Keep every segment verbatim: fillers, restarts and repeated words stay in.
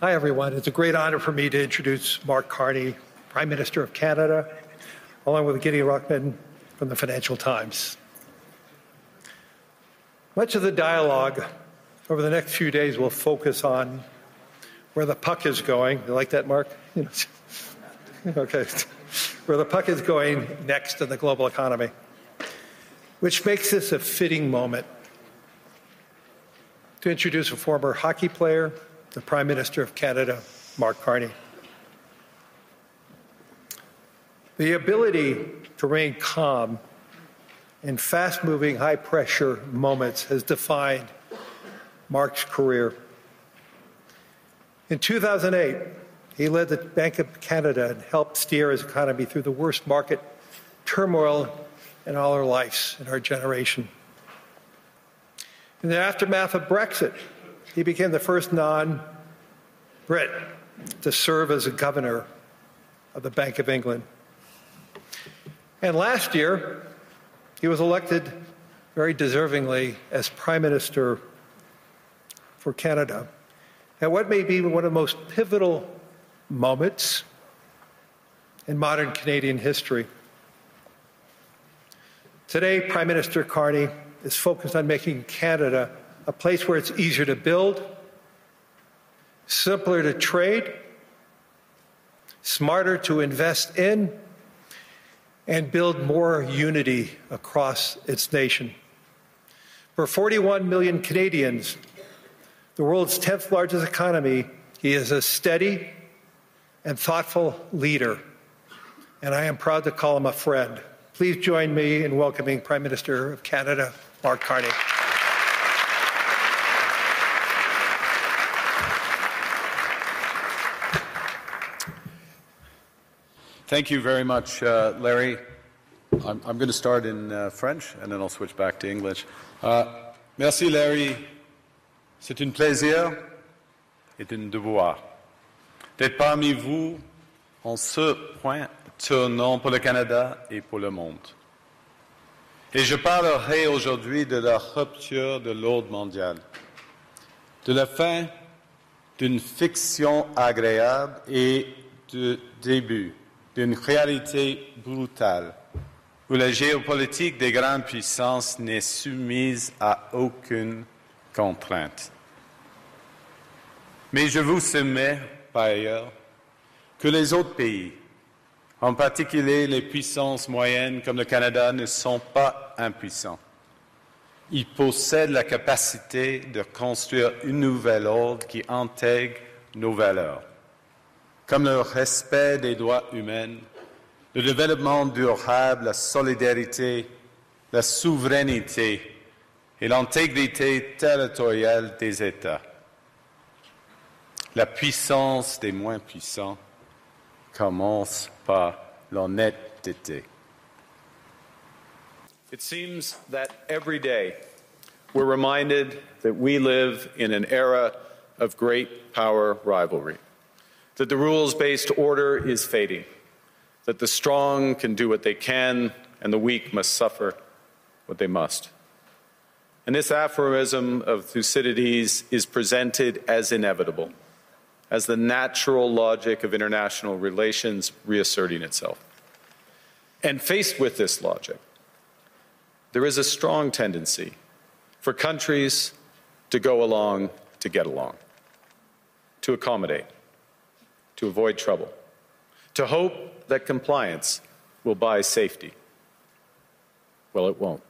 Hi, everyone. It's a great honor for me to introduce Mark Carney, Prime Minister of Canada, along with Gideon Ruckman from the Financial Times. Much of the dialogue over the next few days will focus on where the puck is going. You like that, Mark? Okay. Where the puck is going next in the global economy, which makes this a fitting moment to introduce a former hockey player, the Prime Minister of Canada, Mark Carney. The ability to remain calm in fast-moving, high-pressure moments has defined Mark's career. In two thousand eight, he led the Bank of Canada and helped steer his economy through the worst market turmoil in all our lives, in our generation. In the aftermath of Brexit, he became the first non-Brit to serve as a governor of the Bank of England. And last year, he was elected very deservingly as Prime Minister for Canada at what may be one of the most pivotal moments in modern Canadian history. Today, Prime Minister Carney is focused on making Canada a place where it's easier to build, simpler to trade, smarter to invest in, and build more unity across its nation. For forty-one million Canadians, the world's tenth largest economy, he is a steady and thoughtful leader, and I am proud to call him a friend. Please join me in welcoming Prime Minister of Canada, Mark Carney. Thank you very much, uh, Larry. I'm, I'm going to start in uh, French, and then I'll switch back to English. Uh, merci, Larry. C'est un plaisir et un devoir d'être parmi vous en ce point tournant pour le Canada et pour le monde. Et je parlerai aujourd'hui de la rupture de l'ordre mondial, de la fin d'une fiction agréable et du début d'une réalité brutale, où la géopolitique des grandes puissances n'est soumise à aucune contrainte. Mais je vous soumets, par ailleurs, que les autres pays, en particulier les puissances moyennes comme le Canada, ne sont pas impuissants. Ils possèdent la capacité de construire un nouvel ordre qui intègre nos valeurs, comme le respect des droits humains, le développement durable, la solidarité, la souveraineté et l'intégrité territoriale des États. La puissance des moins puissants commence par l'honnêteté. It seems that every day we're reminded that we live in an era of great power rivalry, that the rules-based order is fading, that the strong can do what they can and the weak must suffer what they must. And this aphorism of Thucydides is presented as inevitable, as the natural logic of international relations reasserting itself. And faced with this logic, there is a strong tendency for countries to go along to get along, to accommodate, to avoid trouble, to hope that compliance will buy safety. Well, it won't.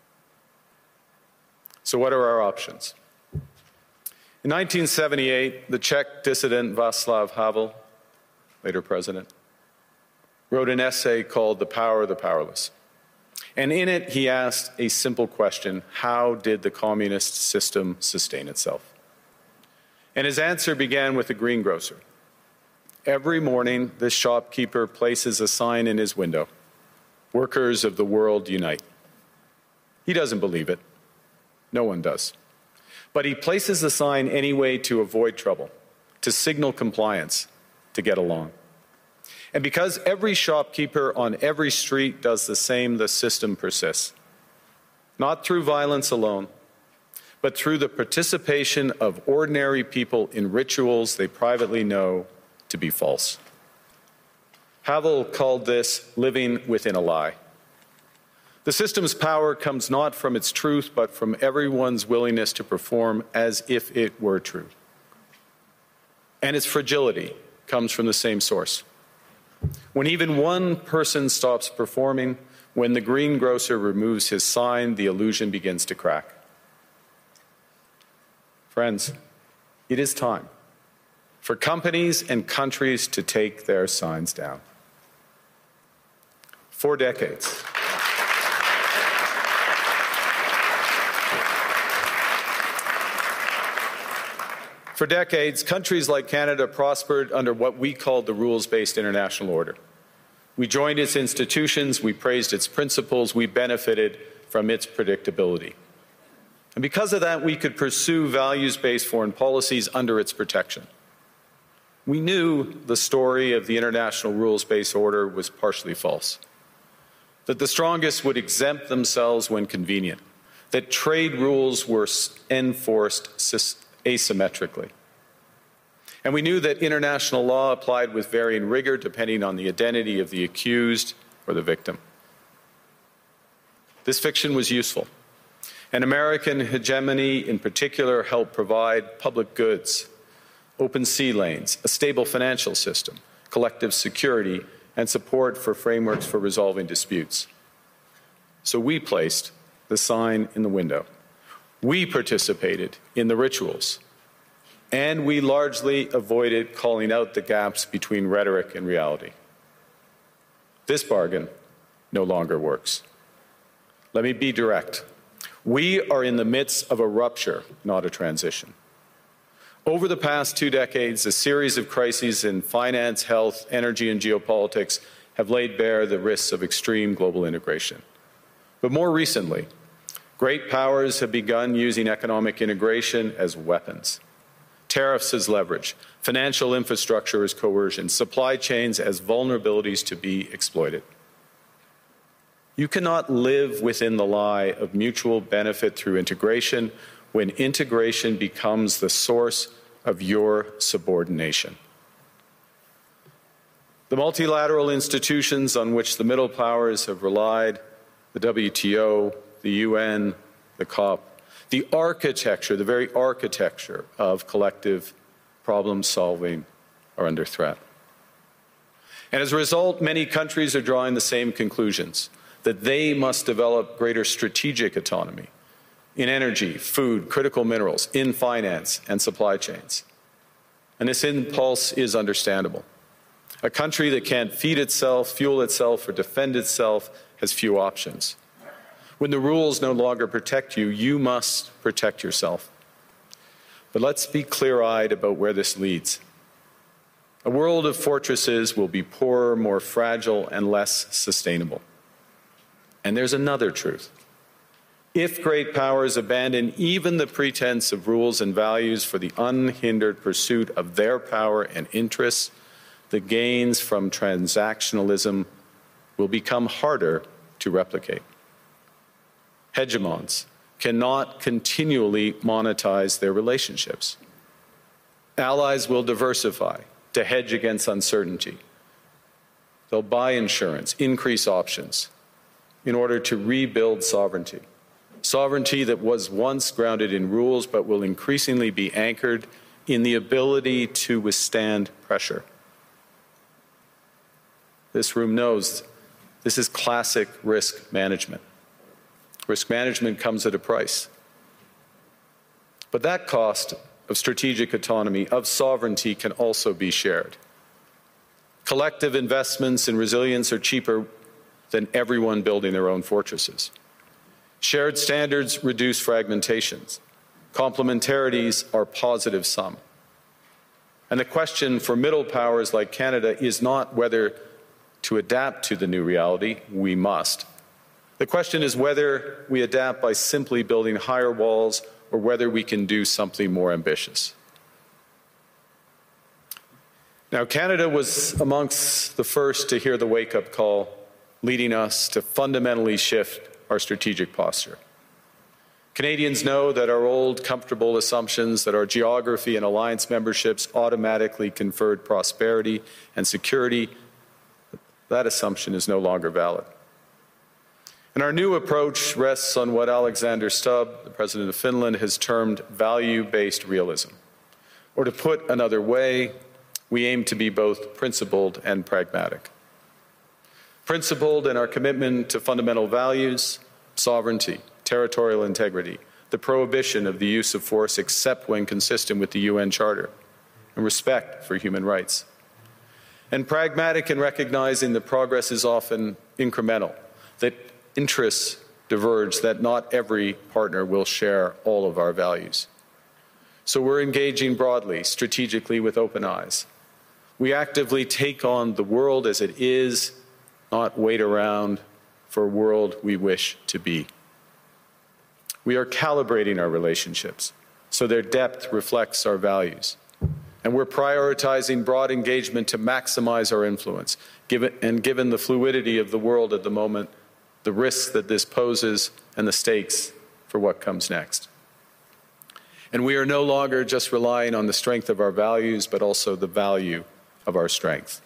So what are our options? In nineteen seventy-eight, the Czech dissident Václav Havel, later president, wrote an essay called The Power of the Powerless. And in it, he asked a simple question: how did the communist system sustain itself? And his answer began with a greengrocer. Every morning, this shopkeeper places a sign in his window: "Workers of the world unite." He doesn't believe it. No one does. But he places the sign anyway to avoid trouble, to signal compliance, to get along. And because every shopkeeper on every street does the same, the system persists. Not through violence alone, but through the participation of ordinary people in rituals they privately know to be false. Havel called this living within a lie. The system's power comes not from its truth, but from everyone's willingness to perform as if it were true. And its fragility comes from the same source. When even one person stops performing, when the greengrocer removes his sign, the illusion begins to crack. Friends, it is time for companies and countries to take their signs down. For decades, For decades, countries like Canada prospered under what we called the rules-based international order. We joined its institutions, we praised its principles, we benefited from its predictability. And because of that, we could pursue values-based foreign policies under its protection. We knew the story of the international rules-based order was partially false, that the strongest would exempt themselves when convenient, that trade rules were enforced asymmetrically. And we knew that international law applied with varying rigor depending on the identity of the accused or the victim. This fiction was useful, and American hegemony in particular helped provide public goods, open sea lanes, a stable financial system, collective security, and support for frameworks for resolving disputes. So we placed the sign in the window. We participated in the rituals, and we largely avoided calling out the gaps between rhetoric and reality. This bargain no longer works. Let me be direct. We are in the midst of a rupture, not a transition. Over the past two decades, a series of crises in finance, health, energy, and geopolitics have laid bare the risks of extreme global integration. But more recently, great powers have begun using economic integration as weapons. Tariffs as leverage, financial infrastructure as coercion, supply chains as vulnerabilities to be exploited. You cannot live within the lie of mutual benefit through integration when integration becomes the source of your subordination. The multilateral institutions on which the middle powers have relied, the W T O, the U N, the COP, the architecture, the very architecture of collective problem solving are under threat. And as a result, many countries are drawing the same conclusions, that they must develop greater strategic autonomy in energy, food, critical minerals, in finance and supply chains. And this impulse is understandable. A country that can't feed itself, fuel itself, or defend itself has few options. When the rules no longer protect you, you must protect yourself. But let's be clear-eyed about where this leads. A world of fortresses will be poorer, more fragile, and less sustainable. And there's another truth. If great powers abandon even the pretense of rules and values for the unhindered pursuit of their power and interests, the gains from transactionalism will become harder to replicate. Hegemons cannot continually monetize their relationships. Allies will diversify to hedge against uncertainty. They'll buy insurance, increase options in order to rebuild sovereignty. Sovereignty that was once grounded in rules but will increasingly be anchored in the ability to withstand pressure. This room knows this is classic risk management. Risk management comes at a price. But that cost of strategic autonomy, of sovereignty, can also be shared. Collective investments in resilience are cheaper than everyone building their own fortresses. Shared standards reduce fragmentations. Complementarities are positive sum. And the question for middle powers like Canada is not whether to adapt to the new reality. We must. The question is whether we adapt by simply building higher walls or whether we can do something more ambitious. Now, Canada was amongst the first to hear the wake-up call, leading us to fundamentally shift our strategic posture. Canadians know that our old, comfortable assumptions that our geography and alliance memberships automatically conferred prosperity and security, that assumption is no longer valid. And our new approach rests on what Alexander Stubb, the President of Finland, has termed value-based realism. Or to put another way, we aim to be both principled and pragmatic. Principled in our commitment to fundamental values, sovereignty, territorial integrity, the prohibition of the use of force except when consistent with the U N Charter, and respect for human rights. And pragmatic in recognizing that progress is often incremental, that interests diverge, that not every partner will share all of our values. So we're engaging broadly, strategically, with open eyes. We actively take on the world as it is, not wait around for a world we wish to be. We are calibrating our relationships so their depth reflects our values. And we're prioritizing broad engagement to maximize our influence. Given, and given the fluidity of the world at the moment, the risks that this poses, and the stakes for what comes next. And we are no longer just relying on the strength of our values, but also the value of our strength.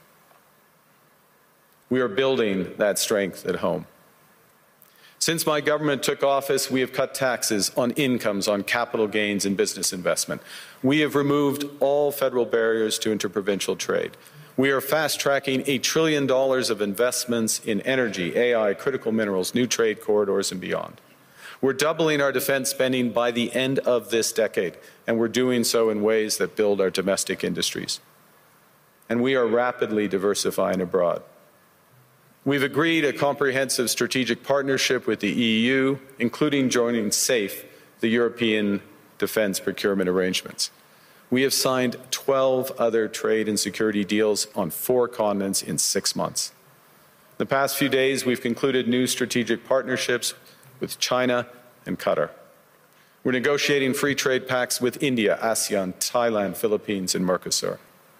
We are building that strength at home. Since my government took office, we have cut taxes on incomes, on capital gains and business investment. We have removed all federal barriers to interprovincial trade. We are fast-tracking a trillion dollars of investments in energy, A I, critical minerals, new trade corridors, and beyond. We're doubling our defense spending by the end of this decade, and we're doing so in ways that build our domestic industries. And we are rapidly diversifying abroad. We've agreed a comprehensive strategic partnership with the E U, including joining SAFE, the European Defence Procurement Arrangements. We have signed twelve other trade and security deals on four continents in six months. The past few days, we've concluded new strategic partnerships with China and Qatar. We're negotiating free trade pacts with India, ASEAN, Thailand, Philippines, and Mercosur.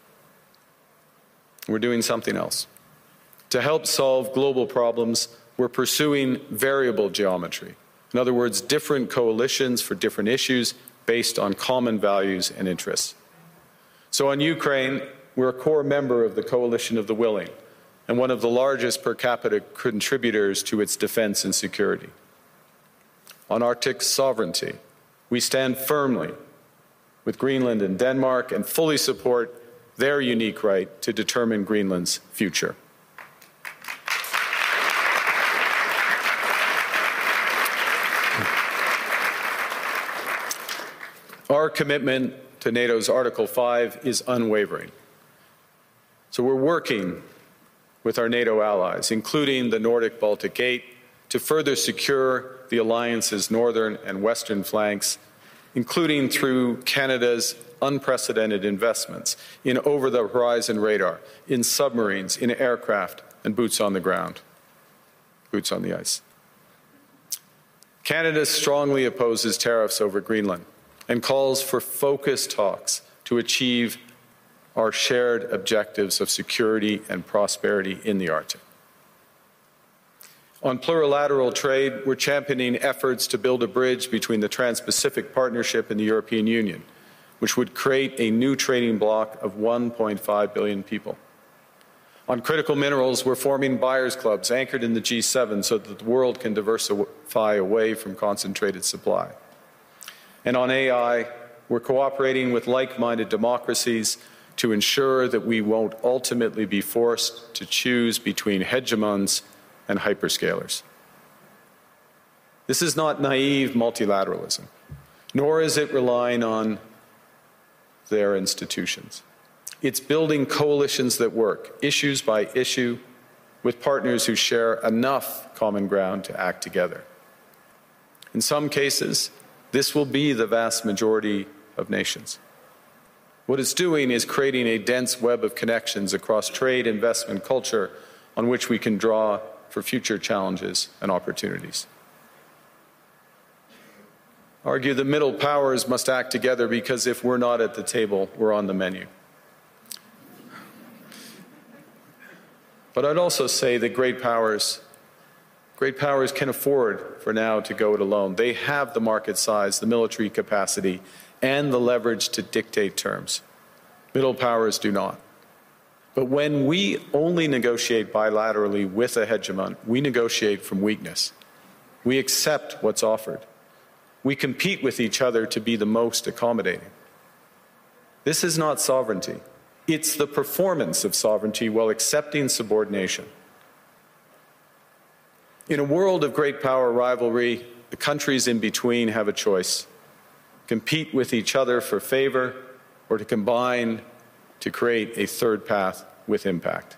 We're doing something else. To help solve global problems, we're pursuing variable geometry. In other words, different coalitions for different issues based on common values and interests. So on Ukraine, we're a core member of the Coalition of the Willing and one of the largest per capita contributors to its defense and security. On Arctic sovereignty, we stand firmly with Greenland and Denmark and fully support their unique right to determine Greenland's future. Our commitment to NATO's Article five is unwavering. So we're working with our NATO allies, including the Nordic Baltic Eight, to further secure the alliance's northern and western flanks, including through Canada's unprecedented investments in over-the-horizon radar, in submarines, in aircraft, and boots on the ground, boots on the ice. Canada strongly opposes tariffs over Greenland and calls for focused talks to achieve our shared objectives of security and prosperity in the Arctic. On plurilateral trade, we're championing efforts to build a bridge between the Trans-Pacific Partnership and the European Union, which would create a new trading bloc of one point five billion people. On critical minerals, we're forming buyers' clubs anchored in the G seven so that the world can diversify away from concentrated supply. And on A I, we're cooperating with like-minded democracies to ensure that we won't ultimately be forced to choose between hegemons and hyperscalers. This is not naive multilateralism, nor is it relying on their institutions. It's building coalitions that work, issues by issue, with partners who share enough common ground to act together. In some cases, this will be the vast majority of nations. What it's doing is creating a dense web of connections across trade, investment, culture, on which we can draw for future challenges and opportunities. Argue the middle powers must act together because if we're not at the table, we're on the menu. But I'd also say that great powers Great powers can afford for now to go it alone. They have the market size, the military capacity, and the leverage to dictate terms. Middle powers do not. But when we only negotiate bilaterally with a hegemon, we negotiate from weakness. We accept what's offered. We compete with each other to be the most accommodating. This is not sovereignty. It's the performance of sovereignty while accepting subordination. In a world of great power rivalry, the countries in between have a choice: compete with each other for favor, or to combine to create a third path with impact.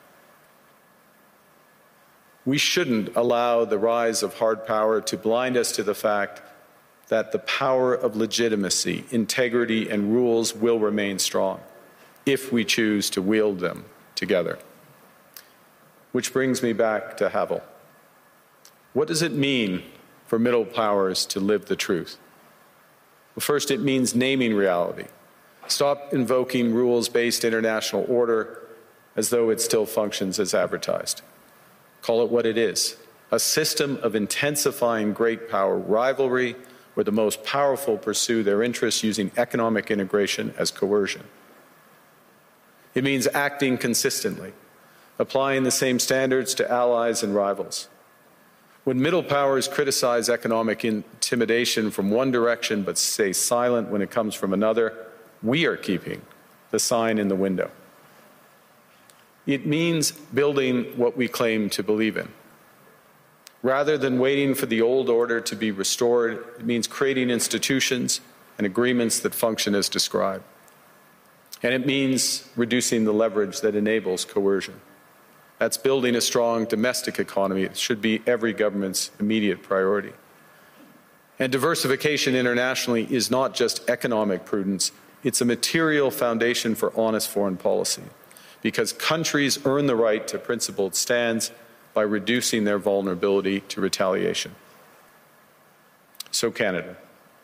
We shouldn't allow the rise of hard power to blind us to the fact that the power of legitimacy, integrity, and rules will remain strong if we choose to wield them together. Which brings me back to Havel. What does it mean for middle powers to live the truth? Well, first, it means naming reality. Stop invoking rules-based international order as though it still functions as advertised. Call it what it is: a system of intensifying great power rivalry where the most powerful pursue their interests using economic integration as coercion. It means acting consistently, applying the same standards to allies and rivals. When middle powers criticize economic intimidation from one direction but stay silent when it comes from another, we are keeping the sign in the window. It means building what we claim to believe in. Rather than waiting for the old order to be restored, it means creating institutions and agreements that function as described. And it means reducing the leverage that enables coercion. That's building a strong domestic economy. It should be every government's immediate priority. And diversification internationally is not just economic prudence, it's a material foundation for honest foreign policy, because countries earn the right to principled stands by reducing their vulnerability to retaliation. So Canada.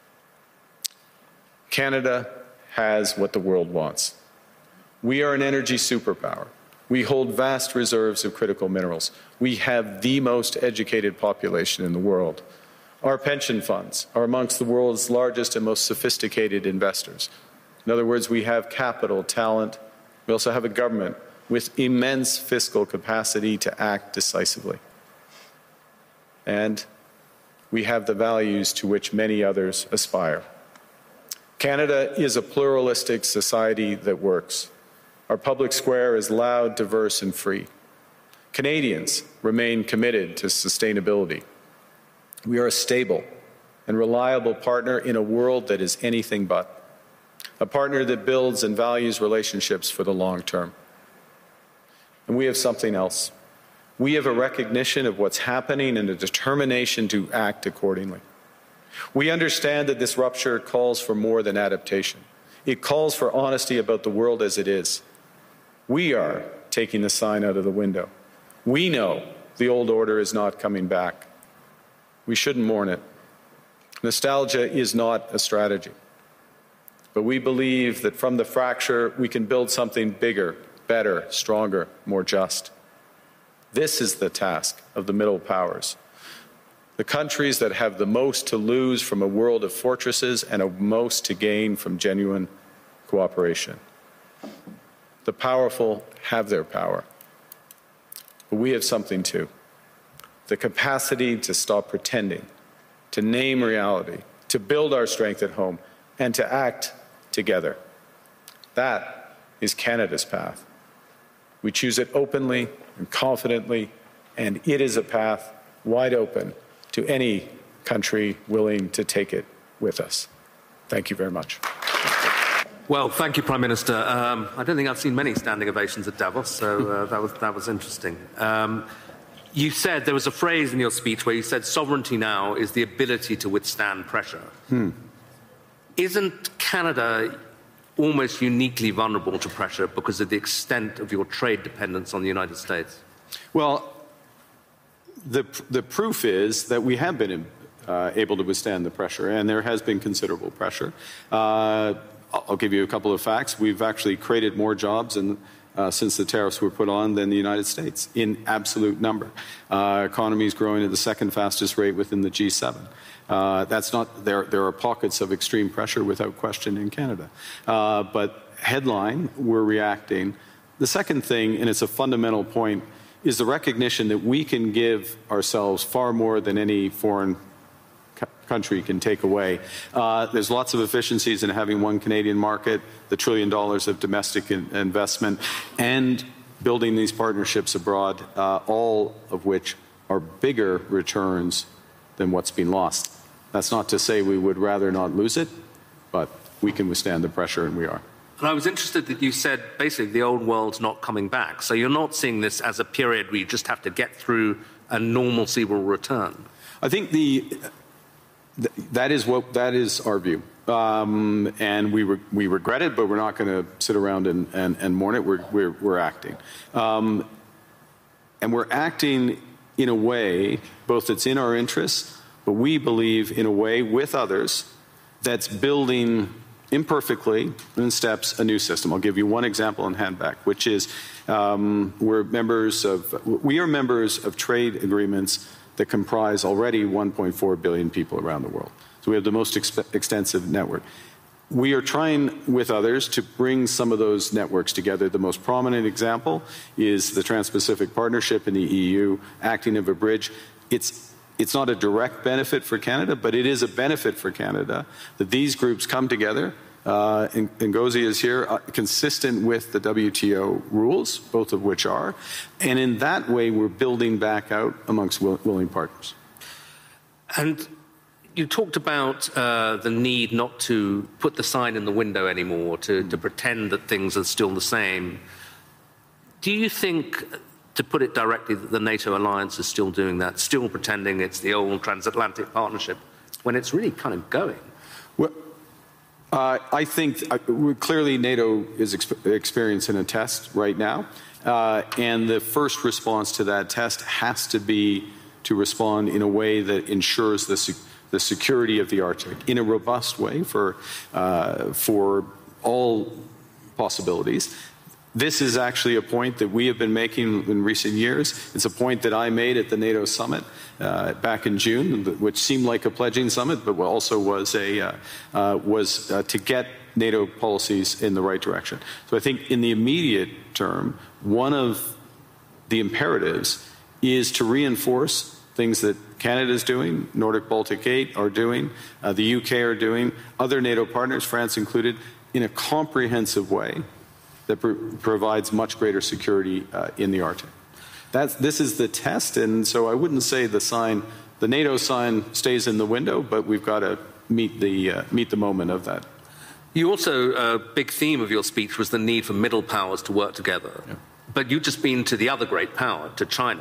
Canada has what the world wants. We are an energy superpower. We hold vast reserves of critical minerals. We have the most educated population in the world. Our pension funds are amongst the world's largest and most sophisticated investors. In other words, we have capital, talent. We also have a government with immense fiscal capacity to act decisively. And we have the values to which many others aspire. Canada is a pluralistic society that works. Our public square is loud, diverse, and free. Canadians remain committed to sustainability. We are a stable and reliable partner in a world that is anything but. A partner that builds and values relationships for the long term. And we have something else. We have a recognition of what's happening and a determination to act accordingly. We understand that this rupture calls for more than adaptation. It calls for honesty about the world as it is. We are taking the sign out of the window. We know the old order is not coming back. We shouldn't mourn it. Nostalgia is not a strategy. But we believe that from the fracture, we can build something bigger, better, stronger, more just. This is the task of the middle powers. The countries that have the most to lose from a world of fortresses and a most to gain from genuine cooperation. The powerful have their power. But we have something too. The capacity to stop pretending, to name reality, to build our strength at home, and to act together. That is Canada's path. We choose it openly and confidently, and it is a path wide open to any country willing to take it with us. Thank you very much. Well, thank you, Prime Minister. Um, I don't think I've seen many standing ovations at Davos, so uh, that was that was interesting. Um, you said there was a phrase in your speech where you said sovereignty now is the ability to withstand pressure. Hmm. Isn't Canada almost uniquely vulnerable to pressure because of the extent of your trade dependence on the United States? Well, the, the proof is that we have been uh, able to withstand the pressure, and there has been considerable pressure. Uh, I'll give you a couple of facts. We've actually created more jobs in, uh, since the tariffs were put on than the United States in absolute number. Uh, economy is growing at the second fastest rate within the G seven. Uh, that's not there. There are pockets of extreme pressure, without question, in Canada. Uh, but headline, we're reacting. The second thing, and it's a fundamental point, is the recognition that we can give ourselves far more than any foreign country can take away. Uh, there's lots of efficiencies in having one Canadian market, the trillion dollars of domestic in investment, and building these partnerships abroad, uh, all of which are bigger returns than what's been lost. That's not to say we would rather not lose it, but we can withstand the pressure, and we are. And I was interested that you said basically the old world's not coming back. So you're not seeing this as a period where you just have to get through and normalcy will return. I think the th that is what that is our view, um, and we re we regret it, but we're not going to sit around and, and, and mourn it. We're we're, we're acting, um, and we're acting in a way both that's in our interests, but we believe in a way with others that's building imperfectly in steps a new system. I'll give you one example in handback, which is um, we're members of we are members of trade agreements that comprise already one point four billion people around the world. So we have the most ex extensive network. We are trying with others to bring some of those networks together. The most prominent example is the Trans-Pacific Partnership in the E U, acting as a bridge. It's It's not a direct benefit for Canada, but it is a benefit for Canada that these groups come together. Uh, and Ngozi is here, uh, consistent with the W T O rules, both of which are. And in that way, we're building back out amongst will willing partners. And you talked about uh, the need not to put the sign in the window anymore, to, to pretend that things are still the same. Do you think, to put it directly, that the NATO alliance is still doing that, still pretending it's the old transatlantic partnership, when it's really kind of going? Well, uh, I think uh, clearly NATO is exp experiencing a test right now, uh, and the first response to that test has to be to respond in a way that ensures the, se the security of the Arctic in a robust way for, uh, for all possibilities. This is actually a point that we have been making in recent years. It's a point that I made at the NATO summit uh, back in June, which seemed like a pledging summit, but also was a uh, uh, was uh, to get NATO policies in the right direction. So I think in the immediate term, one of the imperatives is to reinforce things that Canada is doing, Nordic Baltic eight are doing, uh, the U K are doing, other NATO partners, France included, in a comprehensive way that pr provides much greater security uh, in the Arctic. That's, this is the test, and so I wouldn't say the sign, the NATO sign stays in the window, but we've got to meet the, uh, meet the moment of that. You also, a uh, big theme of your speech was the need for middle powers to work together. Yeah. But you've just been to the other great power, to China.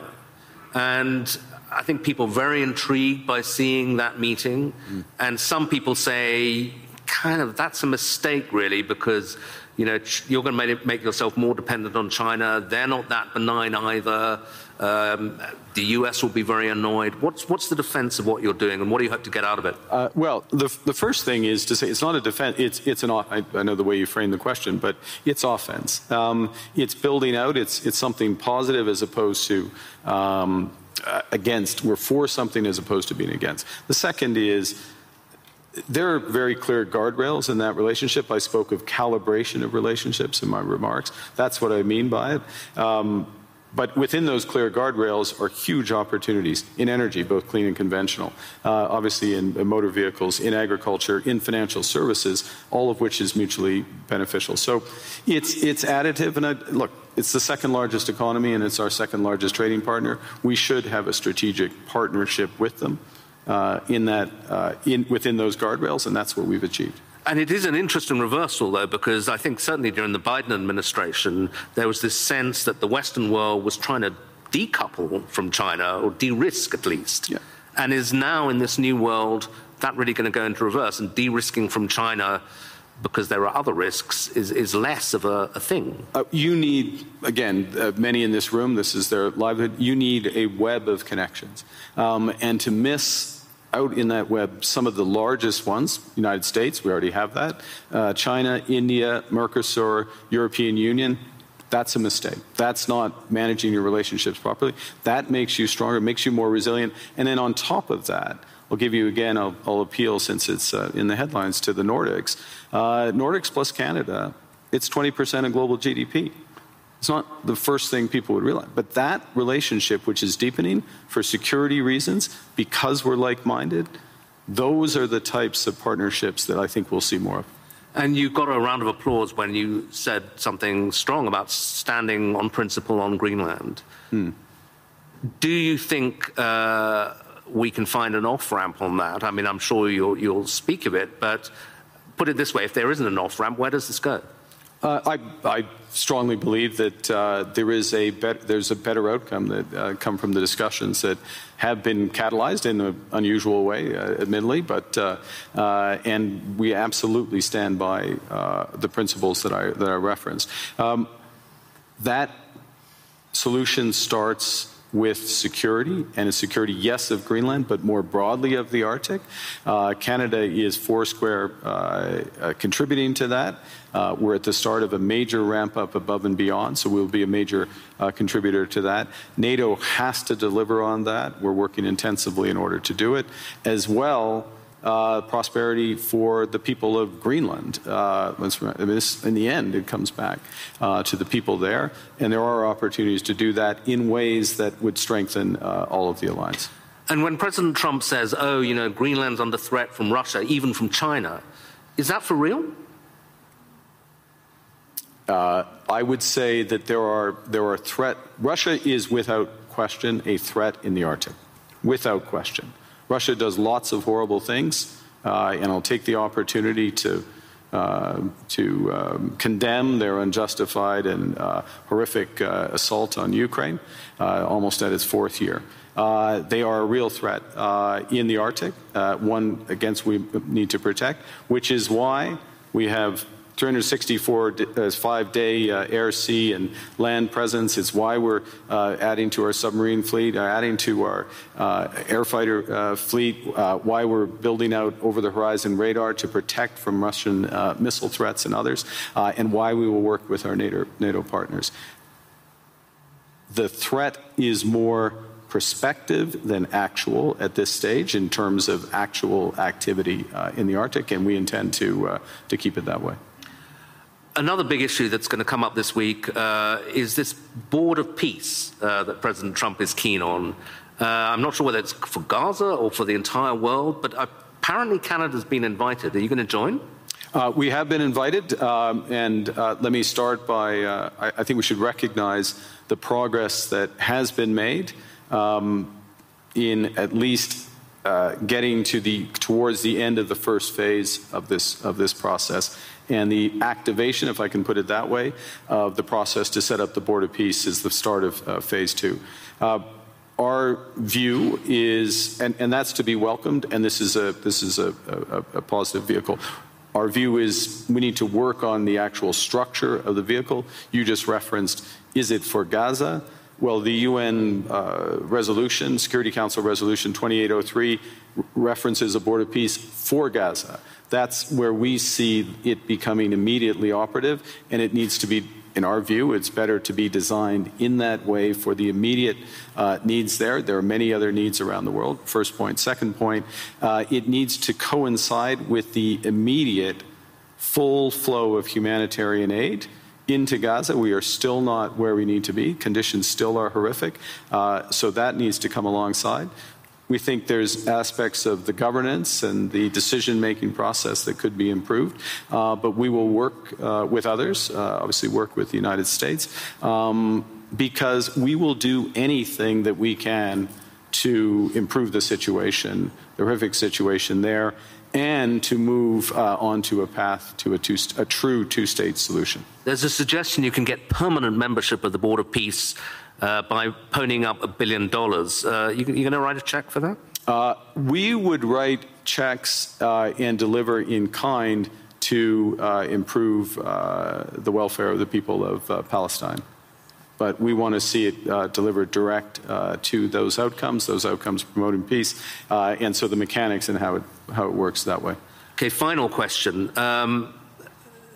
And I think people are very intrigued by seeing that meeting. Mm. And some people say, kind of, that's a mistake, really, because you know, you're going to make yourself more dependent on China. They're not that benign either. Um, the U S will be very annoyed. What's, what's the defense of what you're doing, and what do you hope to get out of it? Uh, well, the, the first thing is to say it's not a defense. It's, it's an, I, I know the way you framed the question, but it's offense. Um, it's building out. It's, it's something positive as opposed to um, uh, against. We're for something as opposed to being against. The second is, there are very clear guardrails in that relationship. I spoke of calibration of relationships in my remarks. That's what I mean by it. Um, but within those clear guardrails are huge opportunities in energy, both clean and conventional, uh, obviously in, in motor vehicles, in agriculture, in financial services, all of which is mutually beneficial. So it's, it's additive. And I, look, it's the second largest economy, and it's our second largest trading partner. We should have a strategic partnership with them. Uh, in that, uh, in, within those guardrails, and that's what we've achieved. And it is an interesting reversal, though, because I think certainly during the Biden administration, there was this sense that the Western world was trying to decouple from China, or de-risk at least, yeah. And is now in this new world that really going to go into reverse, and de-risking from China because there are other risks is, is less of a, a thing. Uh, you need, again, uh, many in this room, this is their livelihood, you need a web of connections. Um, and to miss out in that web some of the largest ones, United States, we already have that, uh, China, India, Mercosur, European Union, that's a mistake. That's not managing your relationships properly. That makes you stronger, makes you more resilient. And then on top of that, I'll give you again, I'll, I'll appeal since it's uh, in the headlines to the Nordics. Uh, Nordics plus Canada, it's twenty percent of global G D P. It's not the first thing people would realize. But that relationship, which is deepening for security reasons, because we're like-minded, those are the types of partnerships that I think we'll see more of. And you got a round of applause when you said something strong about standing on principle on Greenland. Hmm. Do you think uh, we can find an off-ramp on that? I mean, I'm sure you'll, you'll speak of it, but put it this way, if there isn't an off-ramp, where does this go? Uh, I, I strongly believe that uh, there is a bet there's a better outcome that uh, come from the discussions that have been catalyzed in an unusual way, uh, admittedly, but uh, uh, and we absolutely stand by uh, the principles that I that I referenced. Um, that solution starts with security, and a security, yes, of Greenland, but more broadly of the Arctic. Uh, Canada is foursquare uh, uh, contributing to that. Uh, we're at the start of a major ramp up above and beyond, so we'll be a major uh, contributor to that. NATO has to deliver on that. We're working intensively in order to do it. As well, uh, prosperity for the people of Greenland. Uh, let's remember, I mean, this, in the end, it comes back uh, to the people there, and there are opportunities to do that in ways that would strengthen uh, all of the alliance. And when President Trump says, oh, you know, Greenland's under threat from Russia, even from China, is that for real? Uh, I would say that there are there are threat. Russia is without question a threat in the Arctic, without question. Russia does lots of horrible things, uh, and I'll take the opportunity to uh, to um, condemn their unjustified and uh, horrific uh, assault on Ukraine, uh, almost at its fourth year. Uh, they are a real threat uh, in the Arctic, uh, one against we need to protect, which is why we have three hundred sixty-four uh, five-day uh, air, sea, and land presence. It's why we're uh, adding to our submarine fleet, uh, adding to our uh, air fighter uh, fleet, uh, why we're building out over-the-horizon radar to protect from Russian uh, missile threats and others, uh, and why we will work with our NATO, NATO partners. The threat is more perspective than actual at this stage in terms of actual activity uh, in the Arctic, and we intend to, uh, to keep it that way. Another big issue that's going to come up this week uh, is this board of peace uh, that President Trump is keen on. Uh, I'm not sure whether it's for Gaza or for the entire world, but apparently Canada's been invited. Are you going to join? Uh, we have been invited, um, and uh, let me start by, uh, I, I think we should recognize the progress that has been made um, in at least uh, getting to the, towards the end of the first phase of this, of this process. And the activation, if I can put it that way, of the process to set up the Board of Peace is the start of uh, phase two. Uh, our view is, and, and that's to be welcomed, and this is a this is a, a, a positive vehicle. Our view is we need to work on the actual structure of the vehicle. You just referenced, is it for Gaza? Well, the U N uh, resolution, Security Council resolution twenty-eight oh three, references a Board of Peace for Gaza. That's where we see it becoming immediately operative, and it needs to be, in our view, it's better to be designed in that way for the immediate uh, needs there. There are many other needs around the world, first point. Second point, uh, it needs to coincide with the immediate full flow of humanitarian aid into Gaza. We are still not where we need to be. Conditions still are horrific, uh, so that needs to come alongside. We think there's aspects of the governance and the decision-making process that could be improved, uh, but we will work uh, with others, uh, obviously work with the United States, um, because we will do anything that we can to improve the situation, the horrific situation there, and to move uh, onto a path to a, two, a true two-state solution. There's a suggestion you can get permanent membership of the Board of Peace Uh, by ponying up a billion dollars. Uh, you, you going to write a check for that? Uh, we would write checks uh, and deliver in kind to uh, improve uh, the welfare of the people of uh, Palestine. But we want to see it uh, delivered direct uh, to those outcomes, those outcomes promoting peace, uh, and so the mechanics and how it, how it works that way. Okay, final question. Um,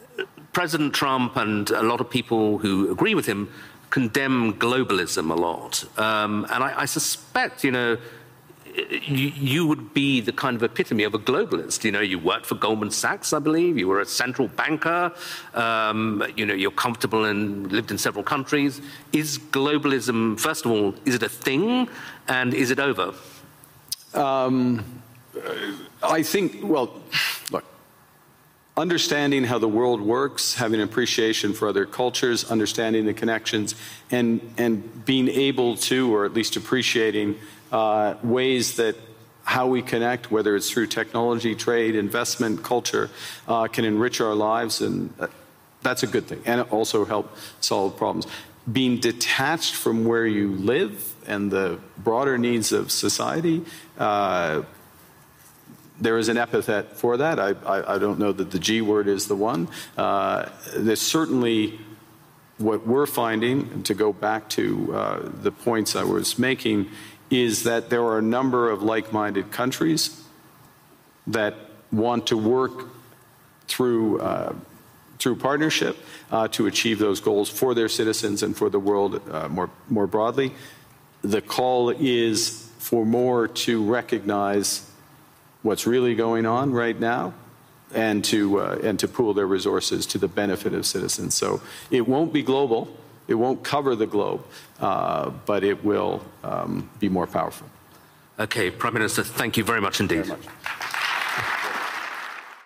President Trump and a lot of people who agree with him condemn globalism a lot. Um, and I, I suspect, you know, you, you would be the kind of epitome of a globalist. You know, you worked for Goldman Sachs, I believe. You were a central banker. Um, you know, you're comfortable and lived in several countries. Is globalism, first of all, is it a thing? And is it over? Um, I think, well, look, understanding how the world works, having an appreciation for other cultures, understanding the connections, and, and being able to, or at least appreciating uh, ways that how we connect, whether it's through technology, trade, investment, culture, uh, can enrich our lives, and uh, that's a good thing, and also help solve problems. Being detached from where you live and the broader needs of society, uh, there is an epithet for that. I, I, I don't know that the G word is the one. Uh, there's certainly what we're finding, to go back to uh, the points I was making, is that there are a number of like-minded countries that want to work through uh, through partnership uh, to achieve those goals for their citizens and for the world uh, more more broadly. The call is for more to recognize what's really going on right now, and to uh, and to pool their resources to the benefit of citizens. So it won't be global, it won't cover the globe, uh, but it will um, be more powerful. Okay, Prime Minister, thank you very much indeed. Very much.